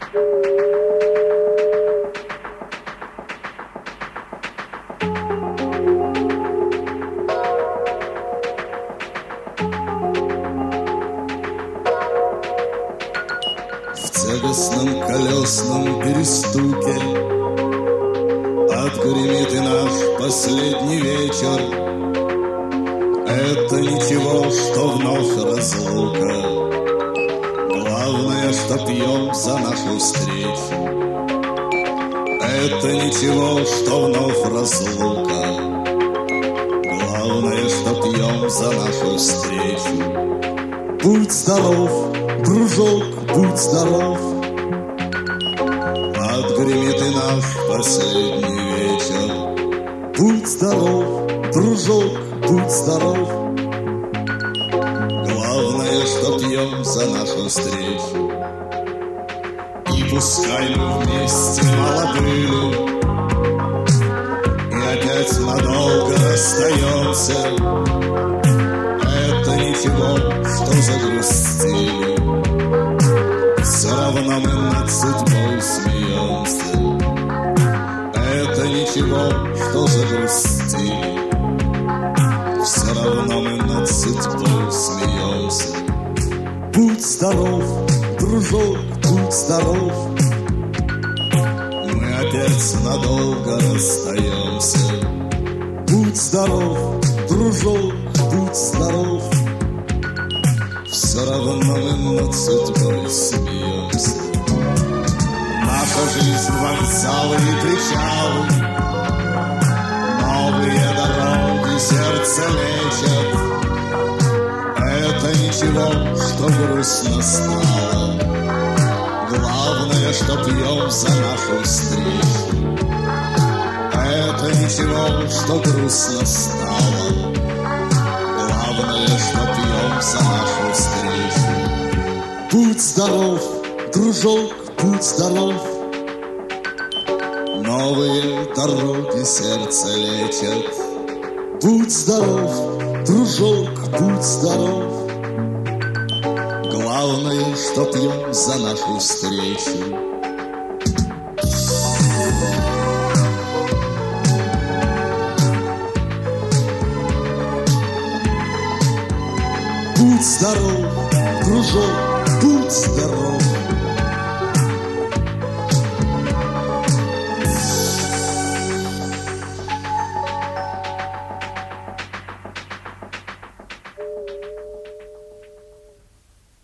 В тягостном колесном перестуке отгремит и наш последний вечер. Это ничего, что вновь разлука. Главное, что пьем за нашу встречу. Это ничего, что вновь разлука. Главное, что пьем за нашу встречу. Будь здоров, дружок, будь здоров. Отгремит и наш последний вечер. Будь здоров, дружок, будь здоров. Главное, что пьем за нашу встречу. И пускай мы вместе молодые и опять надолго расстаемся, это ничего, что загрустили. Все равно мы над судьбой смеемся. Это ничего, что загрустили. Все равно мы над судьбой смеемся. Будь здоров, дружок, будь здоров. Мы опять надолго расстаемся. Будь здоров, дружок, будь здоров. Все равно мы над судьбой смеемся. Наша жизнь — вокзалы и причалы, новые дороги сердце лечат. Это ничего, что грустно стало. Главное, что пьем за нашу встречу. Это ничего, что грустно стало. Главное, что пьем за нашу встречу. Будь здоров, дружок, будь здоров. Новые дороги сердце лечат. Будь здоров, дружок, будь здоров. Главное, что пьем за нашу встречу. Будь здоров, дружок, будь здоров.